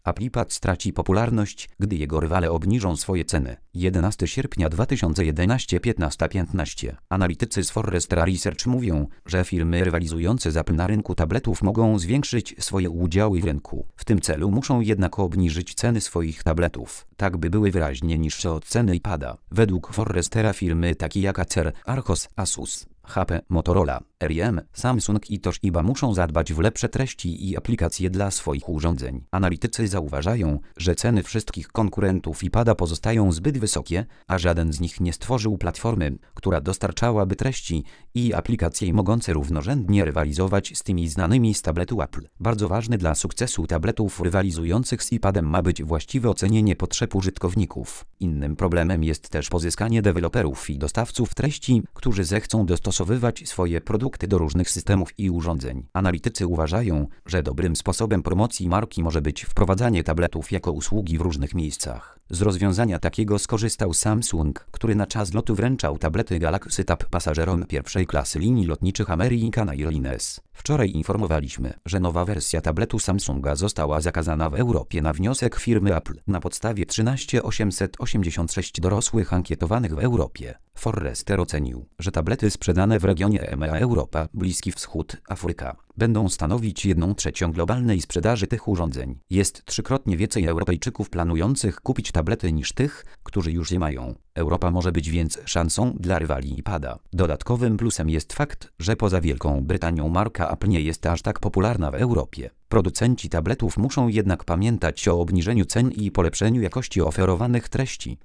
Apple iPad straci popularność, gdy jego rywale obniżą swoje ceny. 11 sierpnia 2011 15:15. Analitycy z Forrester Research mówią, że firmy rywalizujące z Apple na rynku tabletów mogą zwiększyć swoje udziały w rynku. W tym celu muszą jednak obniżyć ceny swoich tabletów, tak by były wyraźnie niższe od ceny iPada. Według Forrestera firmy takie jak Acer, Archos, Asus, HP, Motorola, RIM, Samsung i Toshiba muszą zadbać w lepsze treści i aplikacje dla swoich urządzeń. Analitycy zauważają, że ceny wszystkich konkurentów iPada pozostają zbyt wysokie, a żaden z nich nie stworzył platformy, która dostarczałaby treści i aplikacje mogące równorzędnie rywalizować z tymi znanymi z tabletu Apple. Bardzo ważne dla sukcesu tabletów rywalizujących z iPadem ma być właściwe ocenienie potrzeb użytkowników. Innym problemem jest też pozyskanie deweloperów i dostawców treści, którzy zechcą dostosowywać swoje produkty do różnych systemów i urządzeń. Analitycy uważają, że dobrym sposobem promocji marki może być wprowadzanie tabletów jako usługi w różnych miejscach. Z rozwiązania takiego skorzystał Samsung, który na czas lotu wręczał tablety Galaxy Tab pasażerom pierwszej klasy linii lotniczych American Airlines. Wczoraj informowaliśmy, że nowa wersja tabletu Samsunga została zakazana w Europie na wniosek firmy Apple na podstawie 13886 dorosłych ankietowanych w Europie. Forrester ocenił, że tablety sprzedane w regionie EMEA Europa, Bliski Wschód, Afryka będą stanowić 1/3 globalnej sprzedaży tych urządzeń. Jest trzykrotnie więcej Europejczyków planujących kupić tablety niż tych, którzy już je mają. Europa może być więc szansą dla rywali iPada. Dodatkowym plusem jest fakt, że poza Wielką Brytanią marka Apple nie jest aż tak popularna w Europie. Producenci tabletów muszą jednak pamiętać o obniżeniu cen i polepszeniu jakości oferowanych treści.